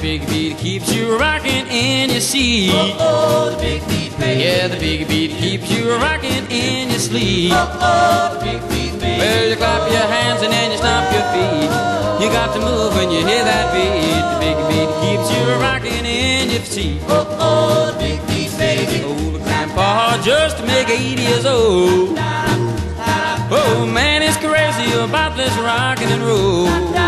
big beat keeps you rocking in your seat. Oh, the big beat, baby. Yeah, the big beat keeps you rocking in your sleep. Oh, the big beat, baby. Well, you clap your hands and then you stomp your feet. You got to move when you hear that beat. The big beat keeps you rocking in your seat. Oh, the big beat, baby. Old grandpa just make 80 years old. Oh, man, he's crazy about this rockin' and roll.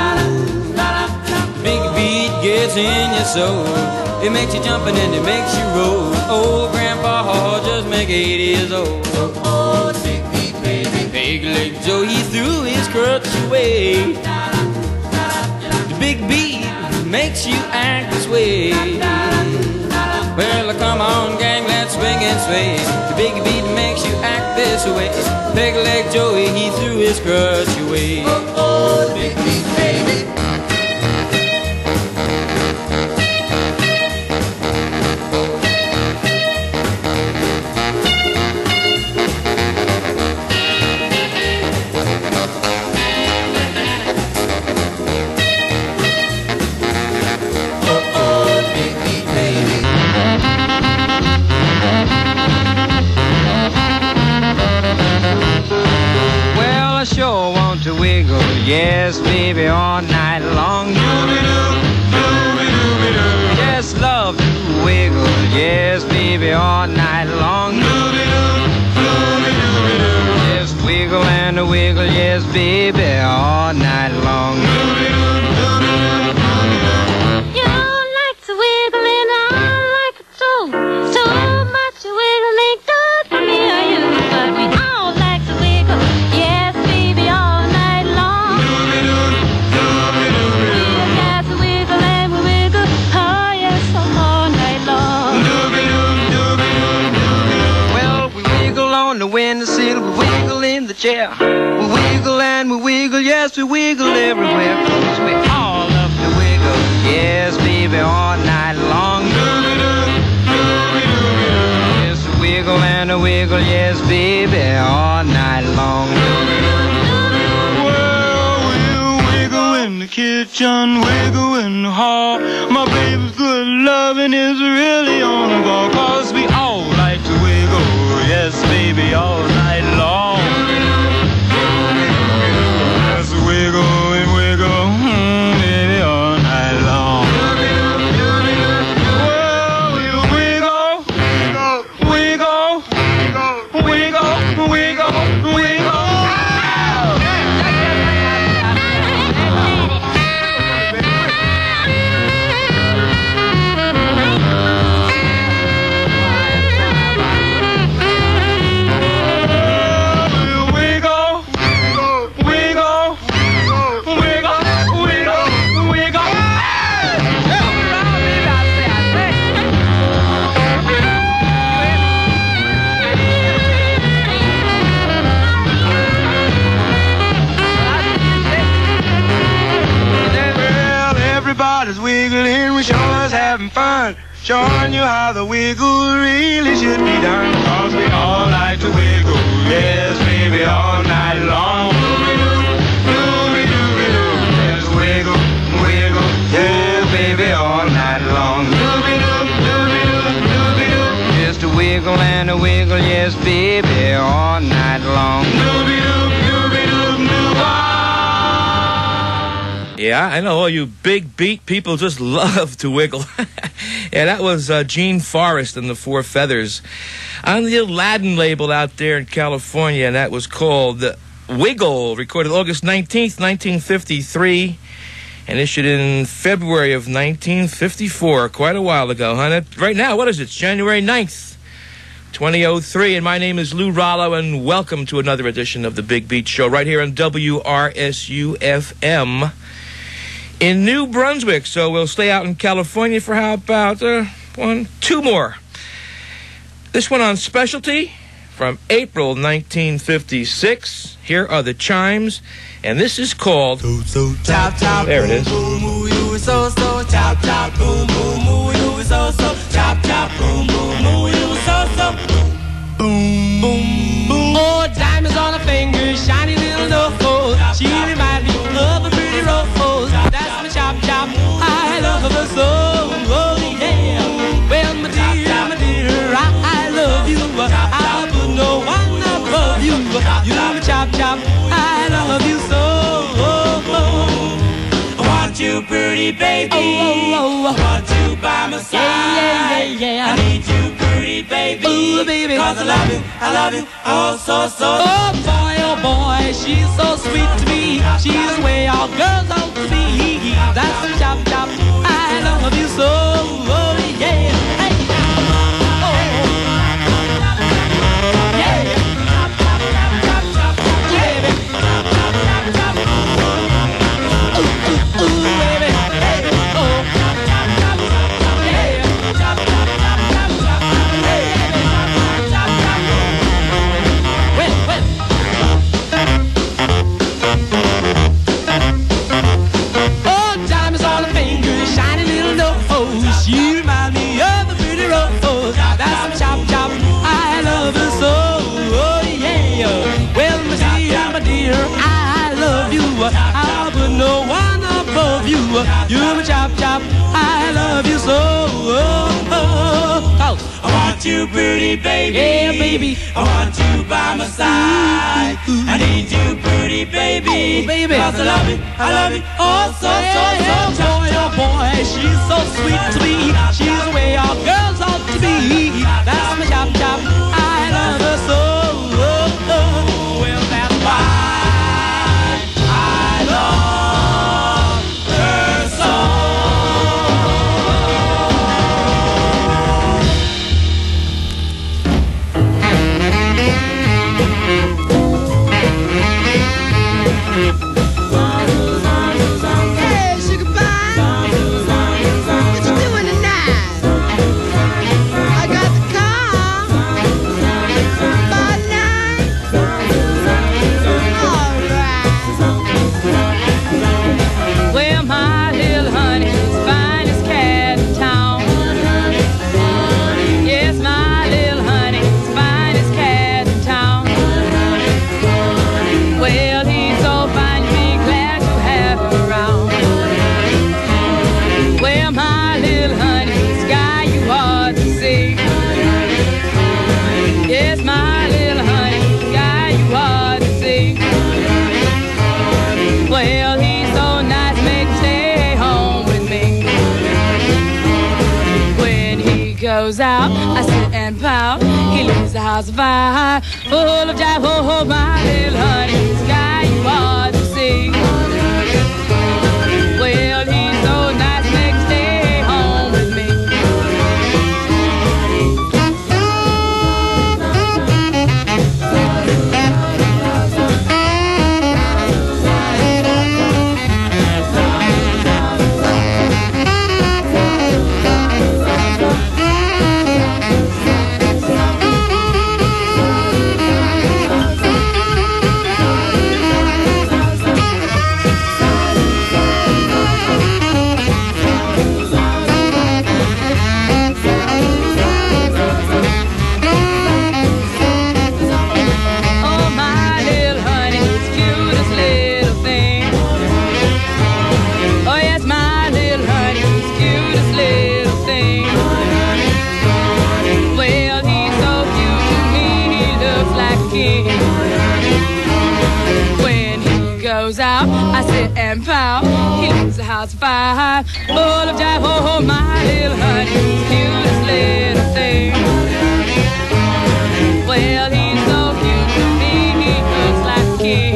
Big beat gets in your soul. It makes you jump and then it makes you roll. Old grandpa just make 80 years old. Oh, the big beat, baby. Big leg Joe, he threw his crutch away. The big beat makes you act this way. Well, come on, gang, let's swing and sway. The big beat makes you act this way. Big leg Joey, he threw his crutch away. Oh, the big beat, baby. I sure want to wiggle, yes, baby, all night long. Just love to wiggle, yes, baby, all night long. Just wiggle and a wiggle, yes, baby, all night long. You like to wiggle and I like it too. So much wiggling good for me or you, but we all like to wiggle, yes, baby, all night long. We got to wiggle and we wiggle, oh yes, all night long. Well, we wiggle on the windowsill, we wiggle in the chair. We wiggle and we wiggle, yes, we wiggle everywhere. 'Cause we all love to wiggle, yes, baby, all night long. Yes, we wiggle and a wiggle, yes, baby, all night long. Well, we'll wiggle in the kitchen, wiggle in the hall. My baby's good loving is really on the ball. 'Cause we all like to wiggle, yes, baby, all night long. Yes, wiggle and wiggle, baby, all night long. Well, we'll wiggle, wiggle, wiggle, wiggle, wiggle. Everybody's wiggling, we sure is having fun, showing you how the wiggle really should be done. 'Cause we all like to wiggle, yes, baby, all night long. Just wiggle, wiggle, yeah, baby, all night long. Just a wiggle and a wiggle, yes, baby, all night long. Yeah, I know all you big beat people just love to wiggle. Yeah, that was Gene Forrest and the Four Feathers on the Aladdin label out there in California, and that was called Wiggle, recorded August 19th, 1953, and issued in February of 1954, quite a while ago, huh? Right now, what is it? It's January 9th, 2003, and my name is Lou Rollo, and welcome to another edition of the Big Beat Show right here on WRSU-FM in New Brunswick. So we'll stay out in California for how about two more. This one on Specialty from April 1956. Here are the Chimes, and this is called Chop, chop, there it is. boom, boom, you so, so. Chop, chop, boom, boom, boom, you so, so. Chop, chop, boom, boom, boom, you so, so. Boom, boom, boom. Oh, diamonds on her fingers, shiny little nose. She reminds me of a pretty rose. That's my chop, chop, I love her so. chop. I love you so. I want you, pretty baby. Oh. I want you by my side. Yeah. I need you, pretty baby. Ooh, baby. 'Cause I love you, oh so. Oh boy, she's so sweet to me. She's the way all girls ought to be. That's the chop. I love you so. Oh yeah. Hey. Oh. Yeah. Baby. Ooh, baby. Hey. Oh. Oh, diamonds on her fingers, shiny little nose. She reminds me of a pretty rose. That's some chop. I love her so. Oh yeah. Well, my dear, I love you. I'll put no one above you. You're my chop. I love you so. I want you, pretty baby. Yeah, baby. I want you by my side. I need you, pretty baby. Oh, baby. 'Cause I love you, oh so. Boy, she's so sweet to me. She's the way all girls ought to be. That's my chop. I love her so. Well, that's why I love her so. Hey, sugar pie, what you doing tonight? I got the car by night. All right. Well, my little honey's finest cat in town. Yes, my little honey's finest cat in town. Well, he's so fine, you'd be glad to have him around. Well, my little honey's guy you ought to see. Yes, my little honey's guy you ought to see. Well, he's so nice, make him stay home with me. When he goes out, I sit and pout. He leaves the house fire, full of jive. Oh, my little honey's guy you ought to see. Well, he's so nice, make him stay home with me. Oh, my little honey's cutest little thing. Oh, yes, my little honey's cutest little thing. Well, he's so cute to me, he looks like a king. When he goes out, I sit and pout. He leaves the house fire, full of jive. Oh, my little honey's cutest little thing. Well, he's so cute to me, he looks like a king.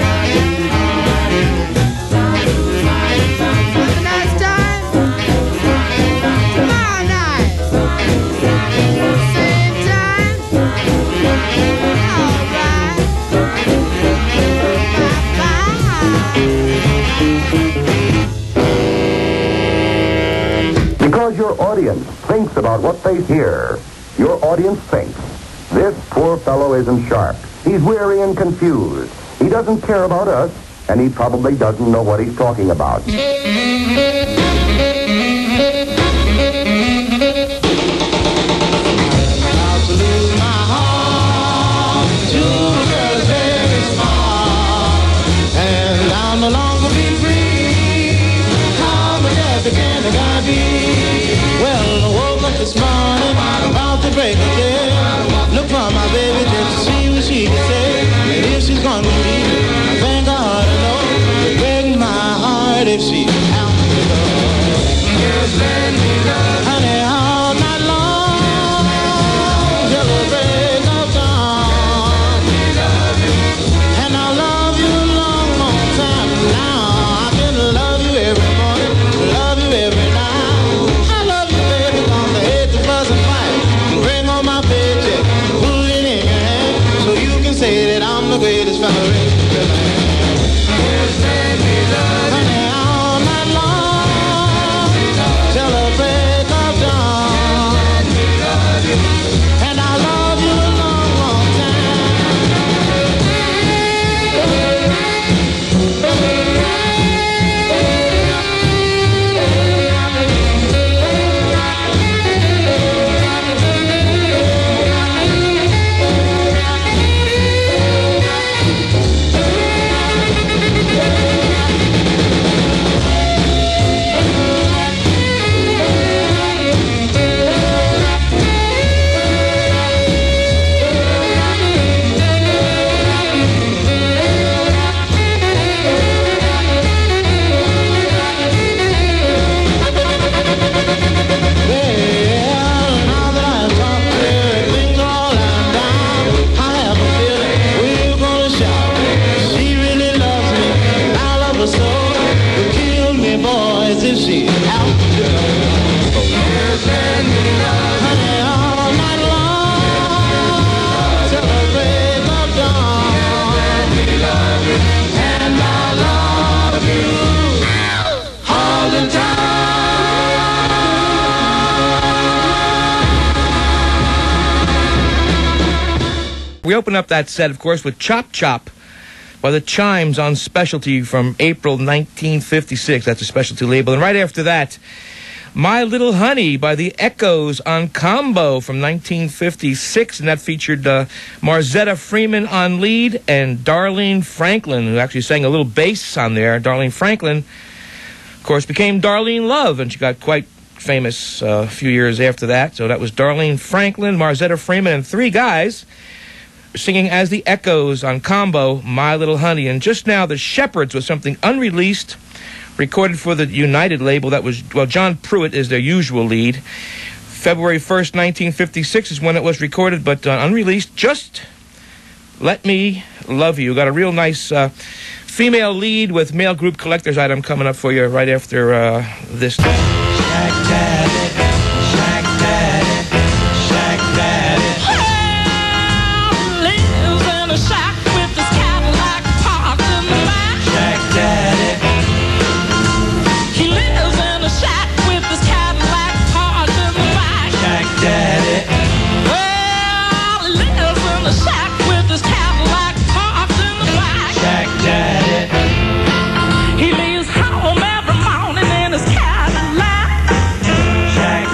Have a nice time. Tomorrow night. Same time. All right. Bye-bye. Because your audience thinks about what they hear. Your audience thinks. This poor fellow isn't sharp. He's weary and confused. He doesn't care about us, and he probably doesn't know what he's talking about. This morning, about to break again. Look for my baby just to see what she can say. If she's gonna be We open up that set, of course, with Chop Chop by the Chimes on Specialty from April 1956. That's a Specialty label. And right after that, My Little Honey by the Echoes on Combo from 1956. And that featured Marzetta Freeman on lead and Darlene Franklin, who actually sang a little bass on there. Darlene Franklin, of course, became Darlene Love, and she got quite famous a few years after that. So that was Darlene Franklin, Marzetta Freeman, and three guys singing as the Echoes on Combo, My Little Honey. And just now, the Shepherds was something unreleased, recorded for the United label. That was, well, John Pruitt is their usual lead. February 1st, 1956 is when it was recorded, but unreleased. Just Let Me Love You. Got a real nice female lead with male group collector's item coming up for you right after this. Shack Daddy, Shack Daddy, Shack Daddy. Lives in a shack with his Cadillac parked in the back. Shack Daddy, He lives in a shack with his Cadillac parked in the back. Shack Daddy, Well, he lives in a shack with his Cadillac parked in the back. Shack Daddy, He leaves home every morning in his Cadillac. Shack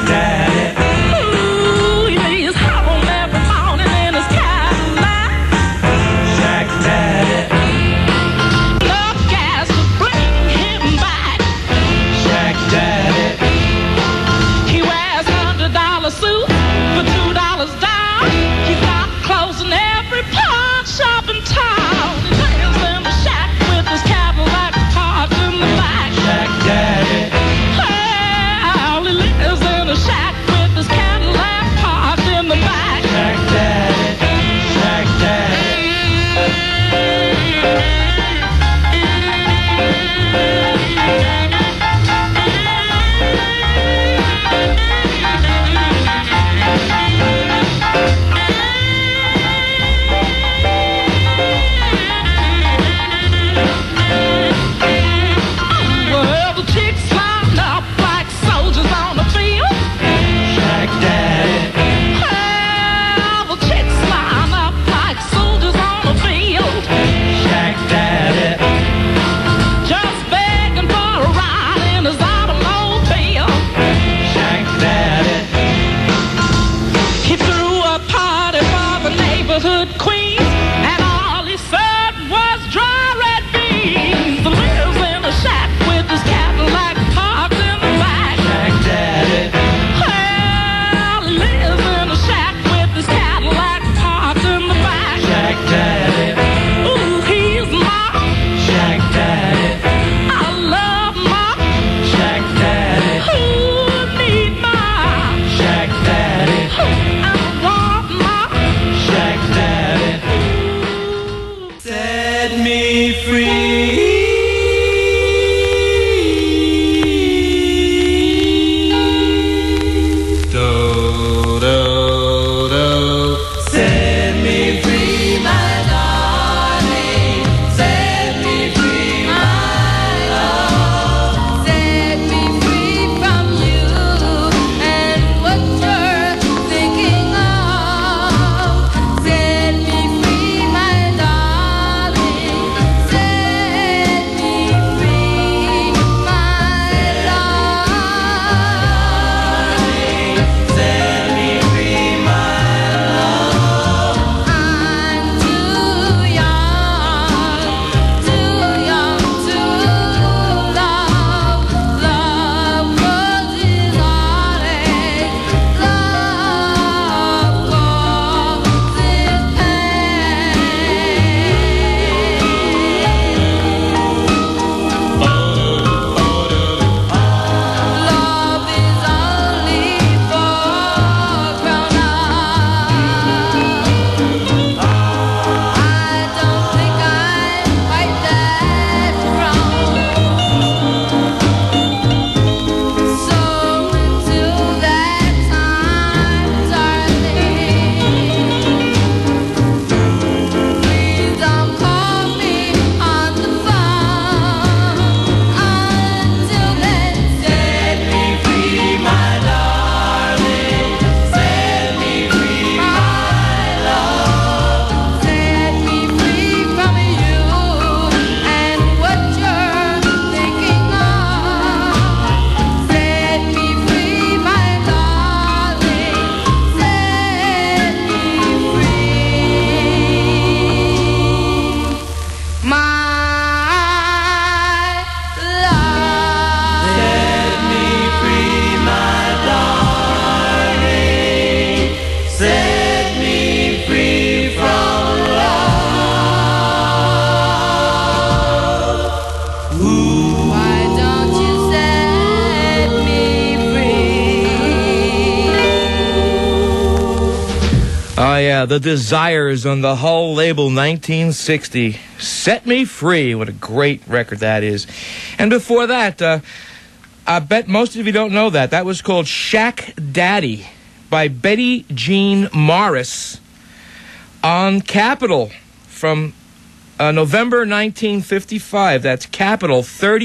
Yeah, The Desires on the Hull label, 1960. Set Me Free. What a great record that is. And before that, I bet most of you don't know that. That was called Shack Daddy by Betty Jean Morris on Capitol from November 1955. That's Capitol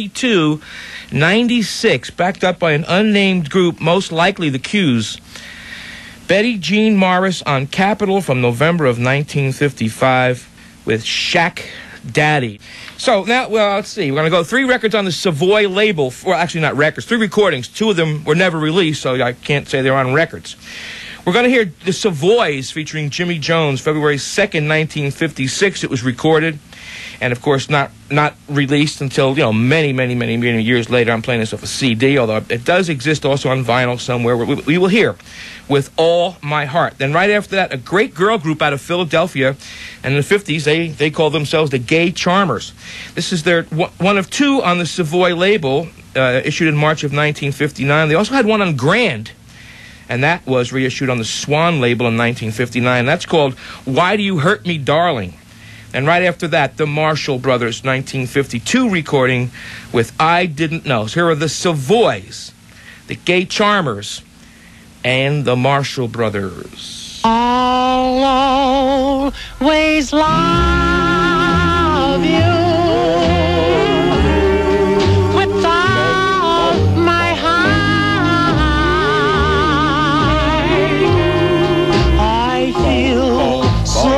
3296, backed up by an unnamed group, most likely the Q's. Betty Jean Morris on Capitol from November of 1955 with Shack Daddy. So now, well, let's see. We're going to go 3 records on the Savoy label. Well, actually not records, 3 recordings. 2 of them were never released, so I can't say they're on records. We're going to hear the Savoys featuring Jimmy Jones, February 2nd, 1956. It was recorded, and of course not released until, many years later. I'm playing this off a CD, although it does exist also on vinyl somewhere. We will hear With All My Heart. Then right after that, a great girl group out of Philadelphia, and in the 50s, they called themselves the Gay Charmers. This is their one of 2 on the Savoy label, issued in March of 1959. They also had one on Grand, and that was reissued on the Swan label in 1959. That's called Why Do You Hurt Me, Darling? And right after that, the Marshall Brothers, 1952 recording with I Didn't Know. So here are the Savoys, the Gay Charmers, and the Marshall Brothers. I'll always love you with all my heart. I feel so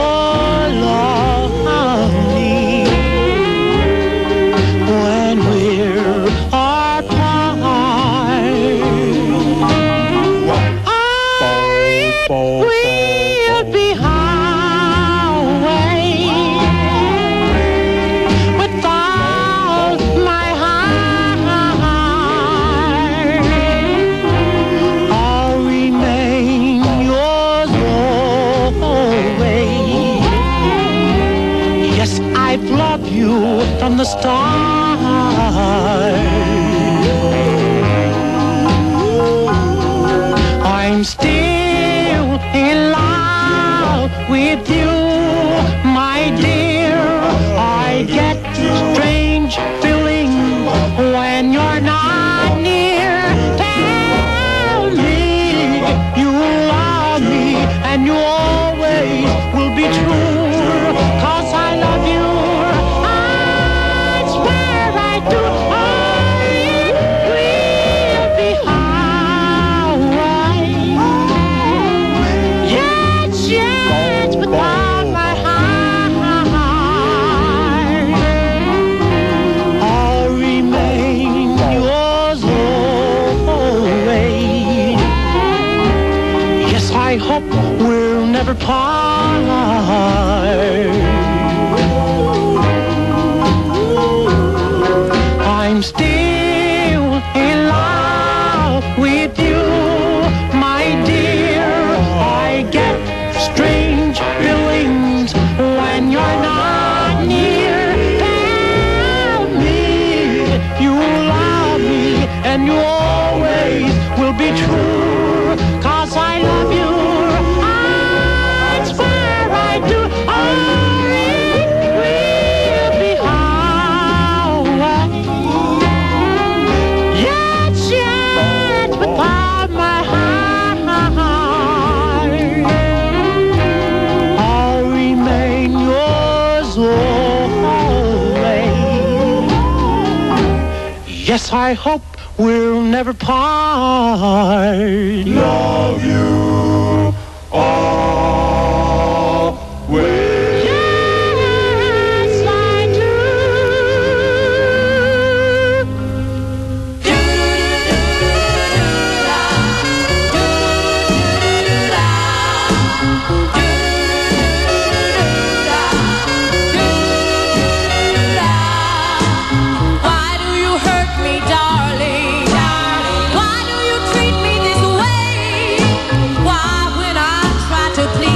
lonely when we're apart. We'll be highway with all my heart. I'll remain yours always. Yes, I've loved you from the start. I'm still in love with you, my dear. I get strange feeling when you're not near. Tell me you love me and you always will be true, 'cause I love you. I swear I do. We'll be highway. Yes, with all my heart. I'll remain yours always. Yes, I hope we'll never part. I'm still in love with you, my dear. I get strange feelings when you're not near. Tell me you love me and you always will be true, 'cause I love you. I swear I do. We'll be highway. Yes, with all my heart. I'll remain yours always. Yes, I hope we'll never part. Love you always. Yes, I do. Why do you hurt me, darling? Why do you treat me this way? Why, when I try to please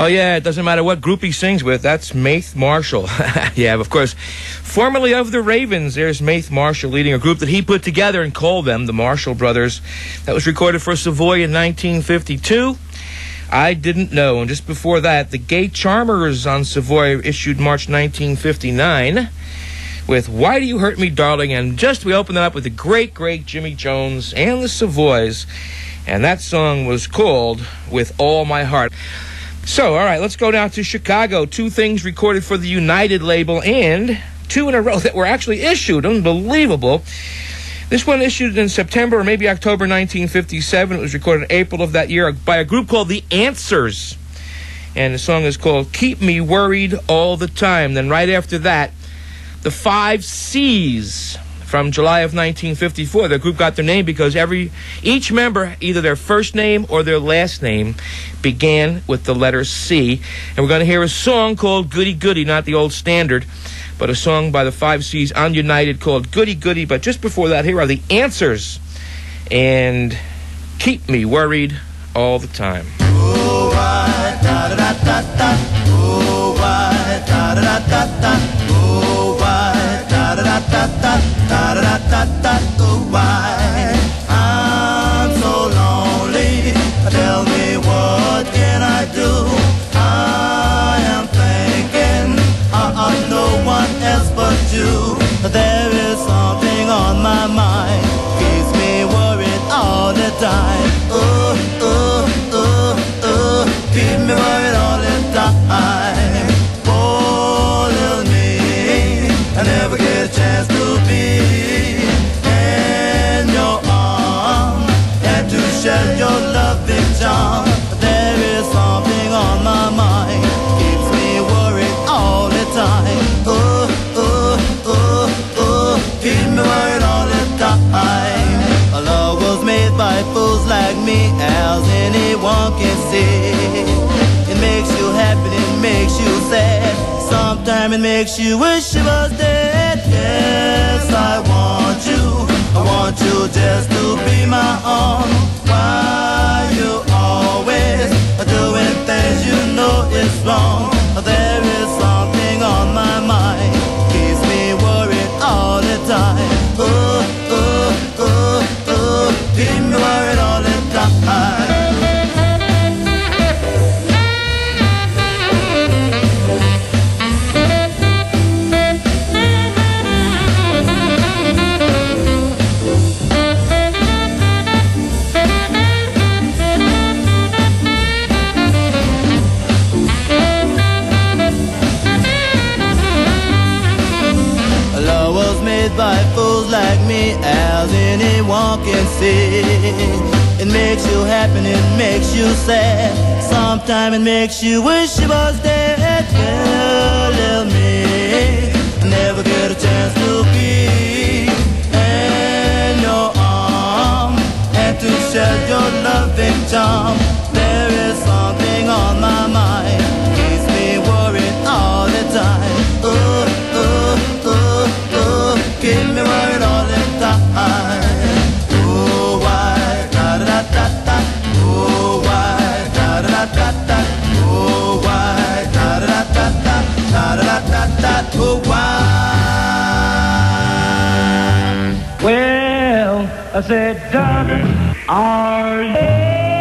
yeah, it doesn't matter what group he sings with. That's Maith Marshall. Yeah, of course. Formerly of the Ravens, there's Maith Marshall leading a group that he put together and called them the Marshall Brothers. That was recorded for Savoy in 1952. I Didn't Know. And just before that, the Gay Charmers on Savoy issued March 1959 with Why Do You Hurt Me, Darling? And just we opened it up with the great, great Jimmy Jones and the Savoys. And that song was called With All My Heart. So, all right, let's go down to Chicago. 2 things recorded for the United label and 2 in a row that were actually issued. Unbelievable. This one issued in September or maybe October 1957. It was recorded in April of that year by a group called The Answers. And the song is called Keep Me Worried All the Time. Then right after that, the 5 C's from July of 1954. The group got their name because each member, either their first name or their last name, began with the letter C. And we're going to hear a song called Goody Goody, not the old standard, but a song by the 5 C's on United called Goody Goody. But just before that, here are The Answers and Keep Me Worried All the Time. Oh, why, da-da-da-da-da. Oh, why, da-da-da-da-da. Oh, why, da-da-da-da-da. Da-da-da-da-da. Oh, why I'm so lonely. Tell me what can I do? I am thinking of no one else but you. There is something on my mind, keeps me worried all the time. Oh, oh, oh, oh, keep me worried all the time. Oh, little me, I never get a chance to be in your arms and to share your loving charm. There is something on my mind, keeps me worried all the time. Oh, oh, oh, oh, keep me worried all the time. A love was made by fools like me, as anyone can see. It makes you happy, it makes you sad. Sometimes it makes you wish you was dead. Yes, I want you just to be my own. Why you always doing things you know is wrong? There is something on my mind, keeps me worried all the time. Oh, oh, oh, oh, keep me worried all the time. By fools like me, as anyone can see. It makes you happy, it makes you sad. Sometimes it makes you wish you was dead. Well, little me, I never get a chance to be in your arms and to share your loving charm. There is something on my mind, keeps me worried all the time. Oh, oh, oh, oh, keep me worried all the time. Oh, why, da-da-da-da-da. Oh, why, da-da-da-da-da. Oh, why, da-da-da-da-da. Da-da-da-da-da. Oh, why? Well, I said, darling, are you?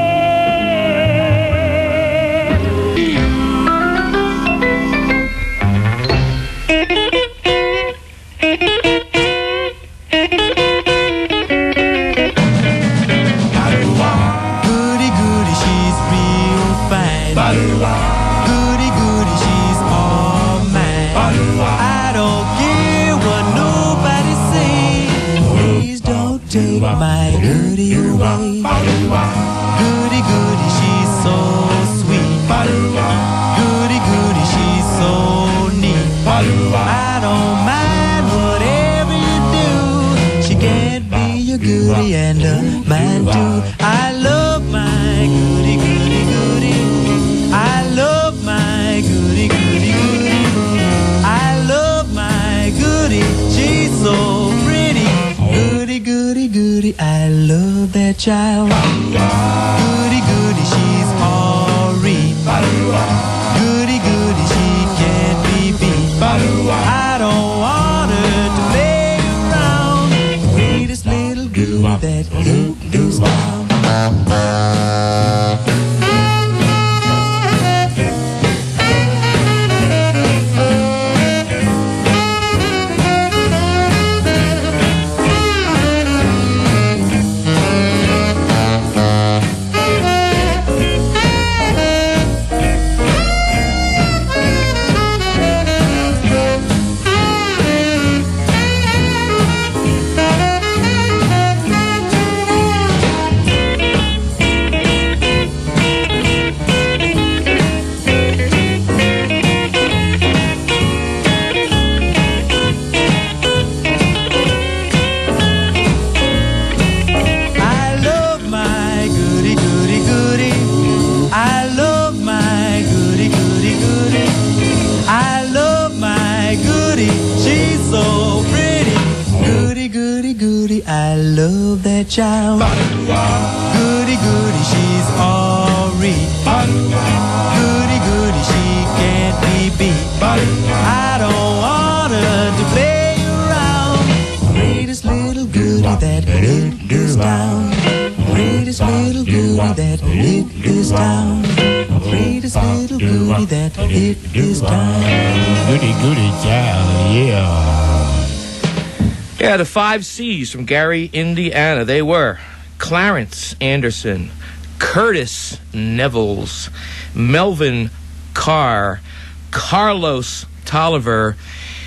Goody, goody, she's all mine. I don't care what nobody say. Please don't take my goody away. Goody, goody, she's so sweet. Goody, goody, she's so neat. I don't mind whatever you do. She can't be your goody and mine too. I love my goody, goody, goody. I love my goody, goody, goody. I love my goody, she's so pretty. Goody, goody, goody, I love that child. Goody, goody, she's child. Goody, goody, she's Ori. Goody, goody, she can't be beat. I don't want her to play around. Greatest little goody that hit this town. Greatest little goody that hit this town. Greatest little goody that hit this town. Goody, goody child, yeah. Yeah, the 5 C's from Gary, Indiana. They were Clarence Anderson, Curtis Nevels, Melvin Carr, Carlos Tolliver,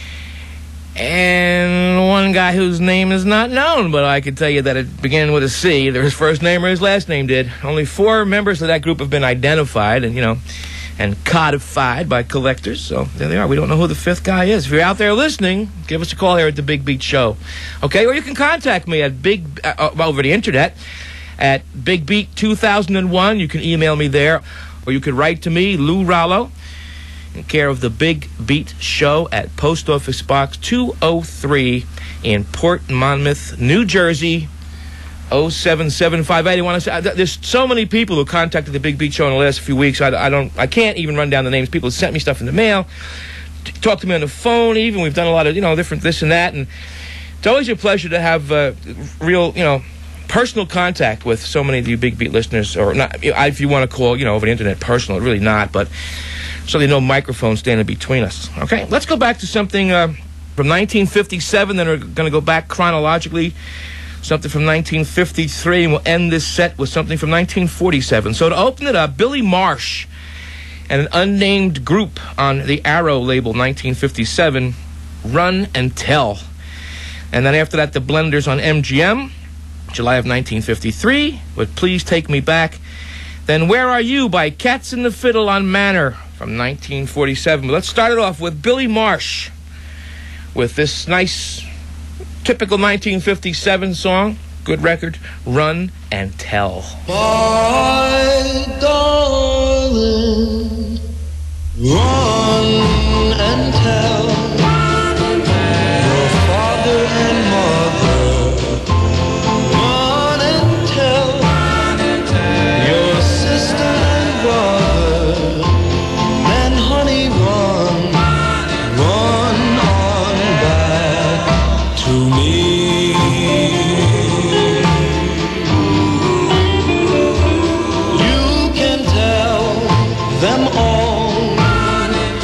and one guy whose name is not known, but I can tell you that it began with a C. Either his first name or his last name did. Only 4 members of that group have been identified and, and codified by collectors. So there they are. We don't know who the 5th guy is. If you're out there listening, give us a call here at the Big Beat Show. Okay? Or you can contact me at over the internet at Big Beat 2001. You can email me there. Or you can write to me, Lou Rallo, in care of the Big Beat Show at Post Office Box 203 in Port Monmouth, New Jersey, 07758. I want to say there's so many people who contacted the Big Beat Show in the last few weeks. I can't even run down the names. People sent me stuff in the mail, talked to me on the phone. Even we've done a lot of different this and that, and it's always a pleasure to have real personal contact with so many of you Big Beat listeners, or not if you want to call over the internet personal. Really not, but certainly no microphone standing between us. Okay, let's go back to something from 1957. Then we're going to go back chronologically. Something from 1953, and we'll end this set with something from 1947. So to open it up, Billy Marsh and an unnamed group on the Arrow label, 1957, Run and Tell. And then after that, the Blenders on MGM, July of 1953, with Please Take Me Back. Then Where Are You by Cats and the Fiddle on Manor from 1947. But let's start it off with Billy Marsh with this nice typical 1957 song, good record, Run and Tell. My darling, run and tell your father and mother. Run and tell your sister and brother. Then honey, run on back to me. You can tell them all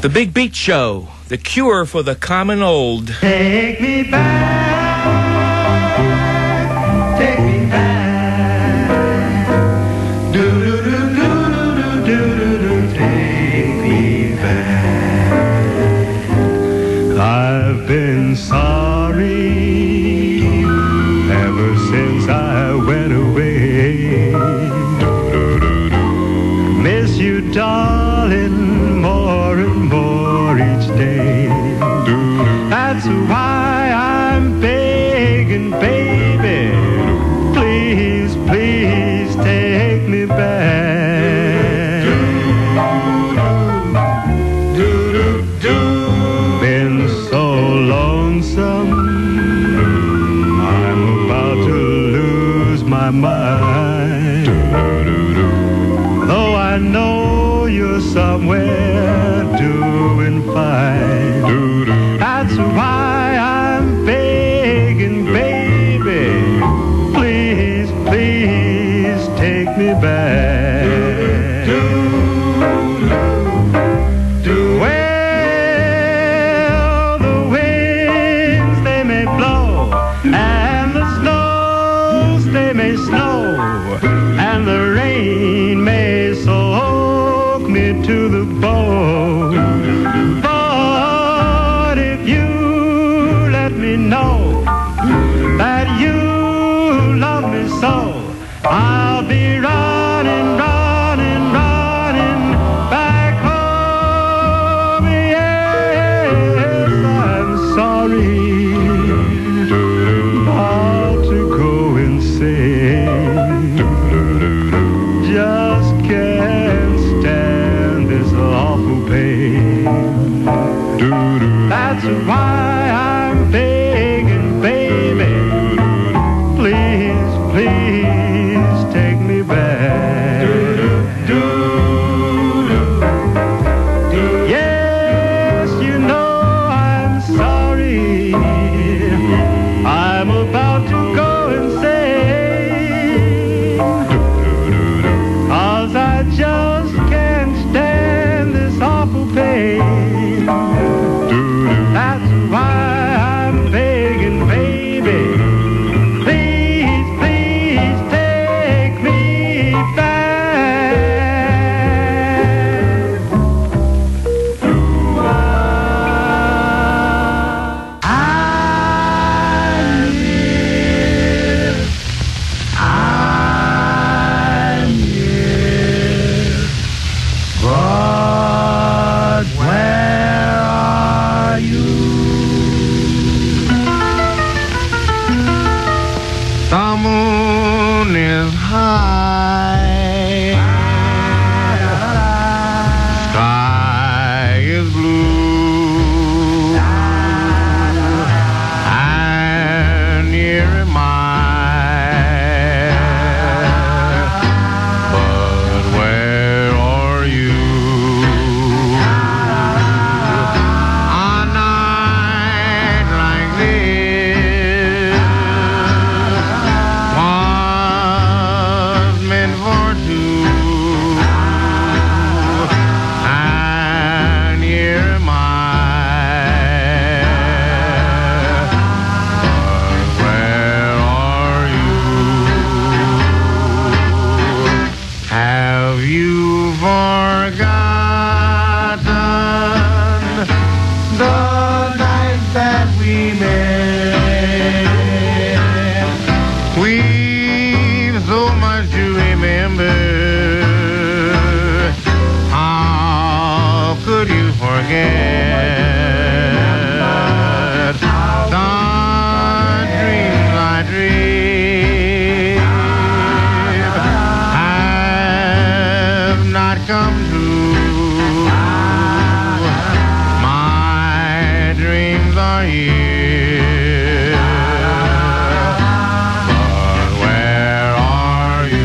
The Big Beat Show, the cure for the common old. Take me back, take me back, do-do-do-do-do-do-do-do, take me back. I've been sorry ever since I went away. Miss you, darling, more and more each day. That's why I'm begging, baby, please, please take me back. Been so lonesome, I'm about to lose my mind. Though I know you're somewhere doing fine. That's why I'm begging, baby, please, please take me back. Well, the winds, they may blow, and the snows, they may snow, and the rain may soak me to the bone. But if you let me know that you love me so, I'll be running, running, running back home. Yes, I'm sorry, about to go insane. Just can't stand this awful pain. That's why I'm begging, baby, please, please take me back. Yes, you know I'm sorry, I'm about to go insane, 'cause I just can't stand this awful pain. That's why I'm begging, baby, please, please take me back. I'm here, but where are you? The moon is high, sky is blue, and here am I. But where are you? A night like this was meant for two, and here am I. But where are you? Have you forgotten the night that we met? We've so much to remember. How could you forget the dreams I dreamed have not come true? My dreams are here, but where are you?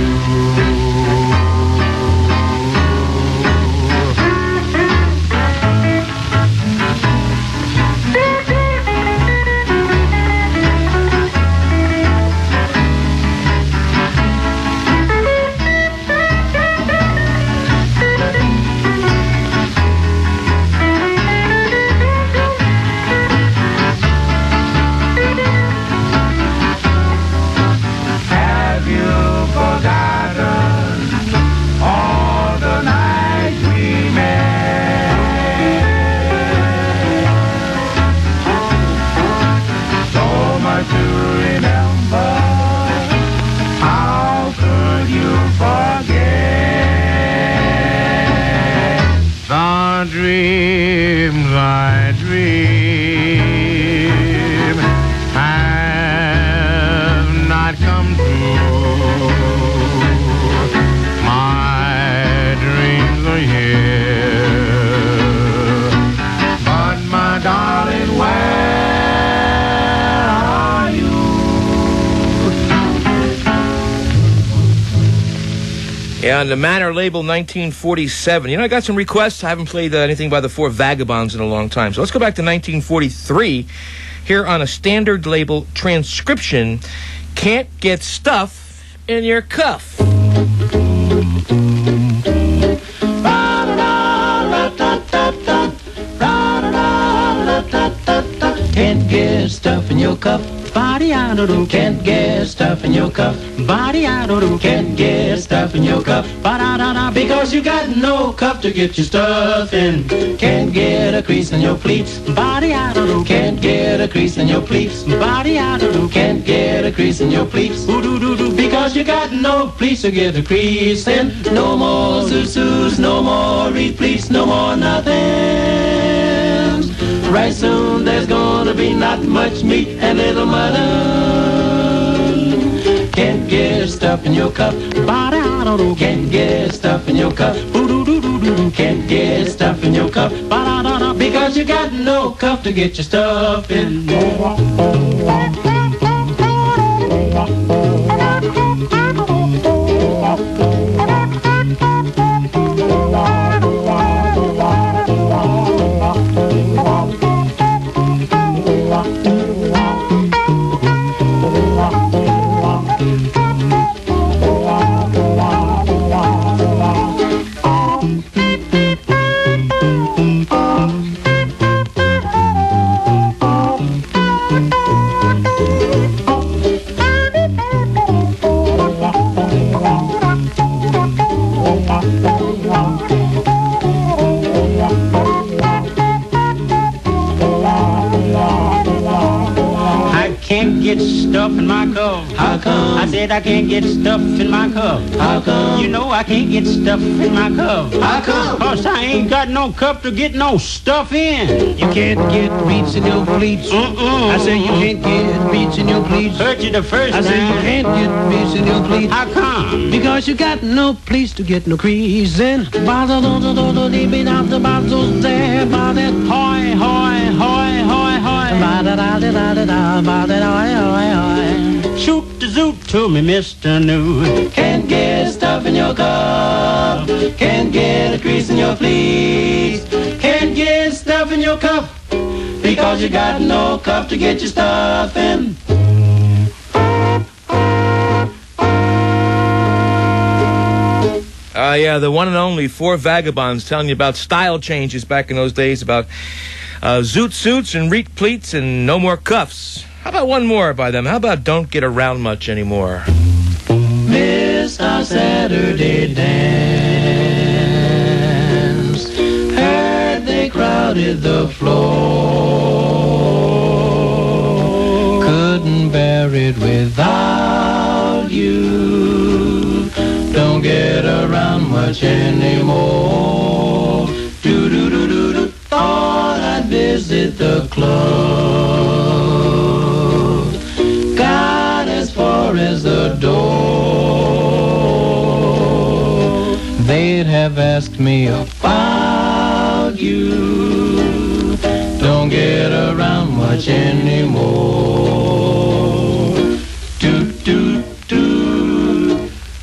the dreams I dream have not come true. My dreams are here, but my darling, where are you? Yeah, on the Manor label, 1947. You know, I got some requests. I haven't played anything by the Four Vagabonds in a long time. So let's go back to 1943. Here on a standard label, Transcription, Can't Get Stuff in Your Cuff. Can't get stuff in your cuff. Body out of them. Can't get stuff in your cuff. Body out of them. Can't get stuff in your cuff. Ba-da-da-da. Because you got no cuff to get your stuff in. Can't get a crease in your pleats. Body out of them. Can't get a crease in your pleats. Body out of them. Can't get a crease in your pleats. Ooh-doo-doo-doo. Because you got no pleats to get a crease in. No more zoos, no more reed pleats, no more nothing. Right soon there's gonna be not much meat and little mutton. Can't get stuff in your cup. Can't get stuff in your cup. Can't get stuff in your cup. Because you got no cup to get your stuff in. Get stuff in my cup. How come? I said I can't get stuff in my cup. How come? You know I can't get stuff in my cup. How come? Cause I ain't got no cup to get no stuff in. You can't get beats in your pleats. I say you can't get beats in your pleats. Heard you the first time. I say you can't get beats in your pleats. How come? Because you got no pleats to get no crease in. Hoy, hoy, hoy, hoy, hoy. Shoot the zoot to me, Mr. New. Can't get stuff in your cup. Can't get a crease in your pleats. Can't get stuff in your cup. Because you got no cup to get your stuff in. Yeah, the one and only Four Vagabonds telling you about style changes back in those days, about zoot suits and reet pleats and no more cuffs. How about one more by them? How about Don't Get Around Much Anymore? Missed our Saturday dance. Heard they crowded the floor. Couldn't bear it without you. Don't get around much anymore. Do-do-do-do-do. Thought I'd visit the club. Got as far as the door. They'd have asked me about you. Don't get around much anymore. Do-do-do.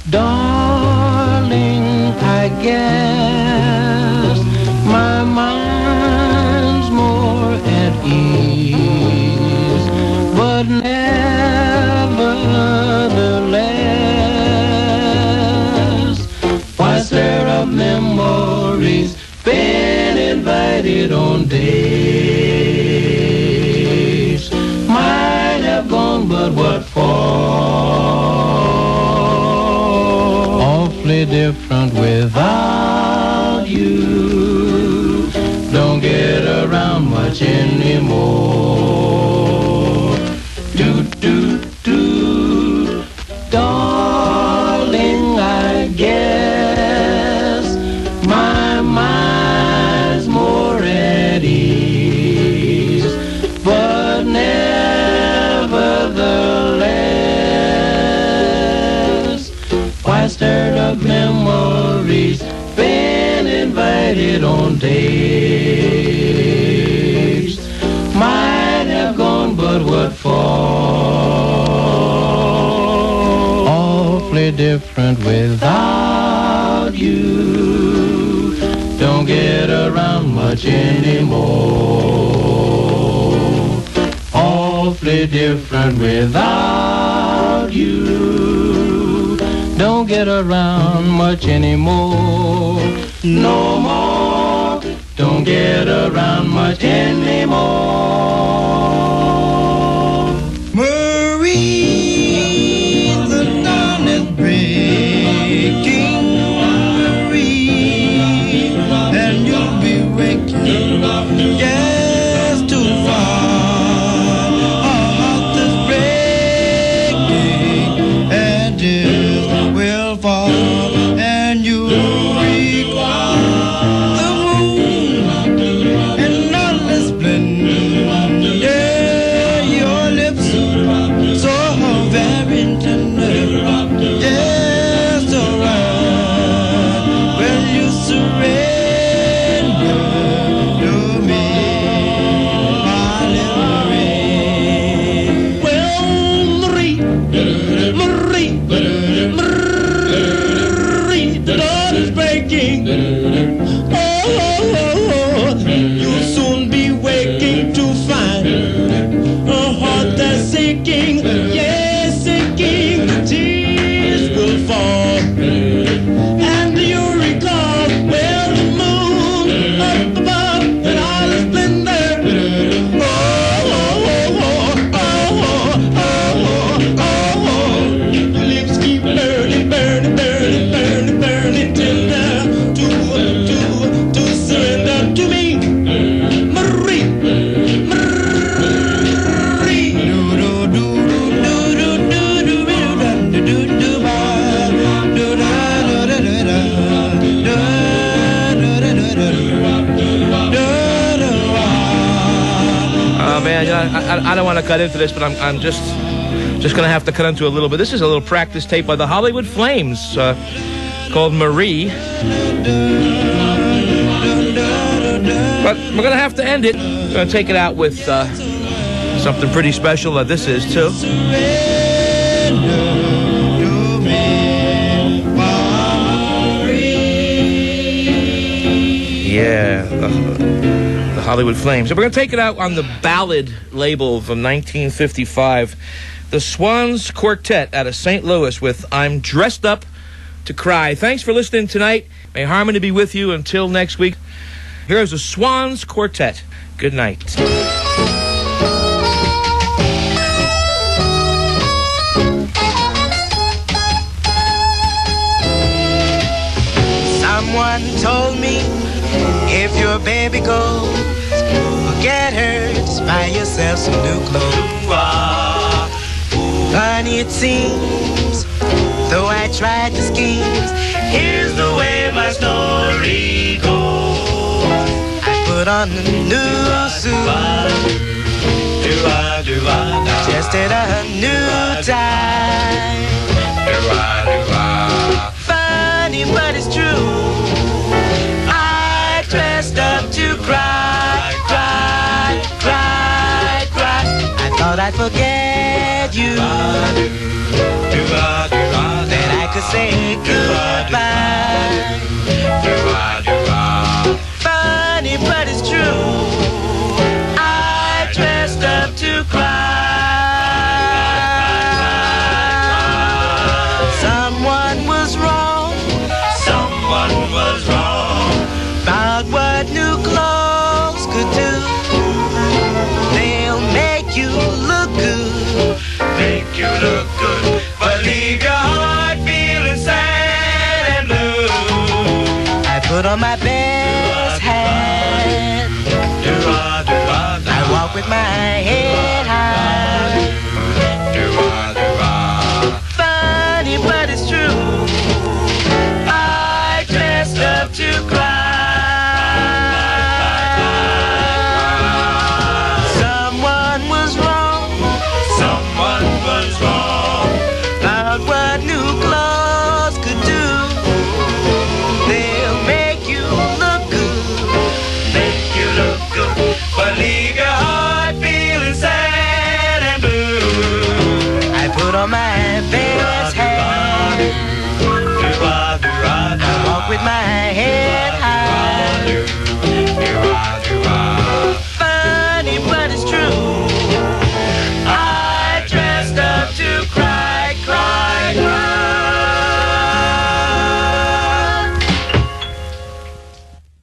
Darling, I guess my mind's more at ease, but nevertheless, why stir up memories? Been invited on dates, might have gone, but what for? Awfully different without you. Don't get around much anymore. Do-do-do. Darling, I guess my mind's it on days. Might have gone, but what for? Awfully different without you. Don't get around much anymore. Awfully different without you. Don't get around much anymore. No more. Don't get around much anymore. Marie, the dawn is breaking. Marie, and you'll be waking. Yes, to find our heart is breaking, and tears will fall, and you'll recall the moon and all is splendor. Yeah, your lips so very tender. Yes, alright. Will you surrender to me, my little Marie? Well, Marie, Marie, Marie, the dawn is breaking. Oh, oh, oh, you'll soon be waking to find a heart that's aching. Yes, aching. Tears will fall, and you'll recall, well, the moon up above and all its splendor. Oh, oh, oh, oh, oh, oh, oh, oh. Your lips keep burning, burning, burning, burning, burning tender. To surrender to me, Marie, Marie. Oh man, I don't want to cut into this, but I'm just gonna have to cut into a little bit. This is a little practice tape by the Hollywood Flames called Marie. But we're gonna have to end it. We're gonna take it out with something pretty special. This is too. Yeah, the Hollywood Flames. So we're going to take it out on the ballad label from 1955. The Swans Quartet out of St. Louis with I'm Dressed Up to Cry. Thanks for listening tonight. May harmony be with you until next week. Here's the Swans Quartet. Good night. Someone told me if your baby goes, forget her, just buy yourself some new clothes. Funny it seems, though I tried the schemes, here's the way my story goes. I put on a new suit, adjusted a new tie. Funny, but it's true, dressed up to cry, cry, cry, cry. I thought I'd forget you, that I could say goodbye. Funny, but it's true, I dressed up to cry. Someone was wrong, someone was wrong about what new clothes could do. They'll make you look good, make you look good, but leave your heart feeling sad and blue. I put on my best hat, I walk with my head high. Funny, but it's true, I dressed up to cry. What new clothes could do, they'll make you look good, little man.